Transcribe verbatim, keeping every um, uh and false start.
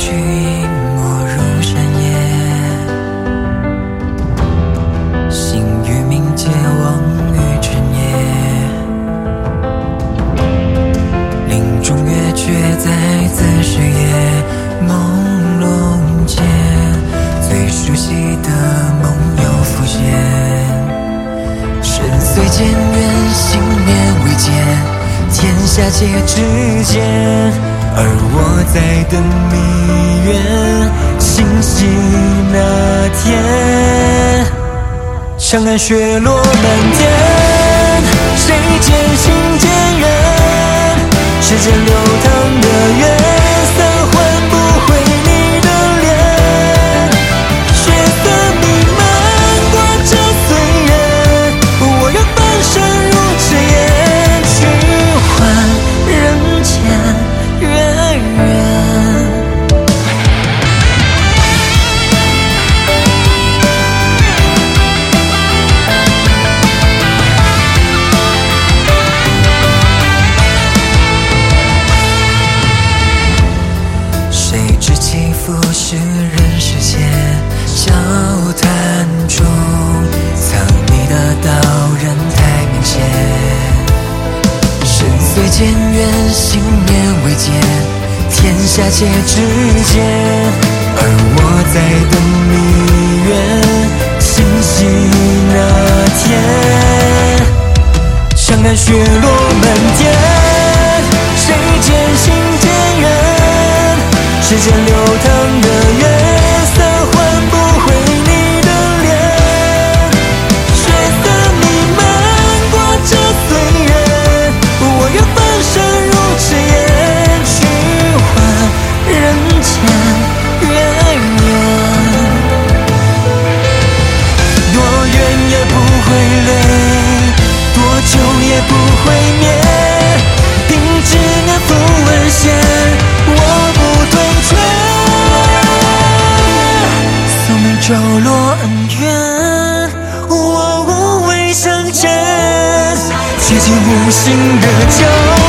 去，没入山野。星与冥界，望与尘夜。林中月却在此时夜，朦胧间，最熟悉的梦又浮现。深邃渐远，心念未见，天下皆之间。而我在等蜜月，清晰那天，长安雪落满天，谁渐行渐远？时间流淌的月色，换不回你的脸。血色弥漫，裹着岁月，我要半生如纸烟，去换人间月圆。谁知起伏是人世间，笑谈中藏你的刀刃太明显。深邃渐远，心念未见，天下皆之间。而我在等蜜月，清晰那天，长安雪落满天，谁渐行渐远？时间流淌的月色，换不回你的脸。血色弥漫，裹着岁月，我要半生如纸烟，去换人间月圆。多远也不会累，多久也不会灭。凭执念付文献，我不退却。宿命着落恩怨，我无畏相见，却竟无心的交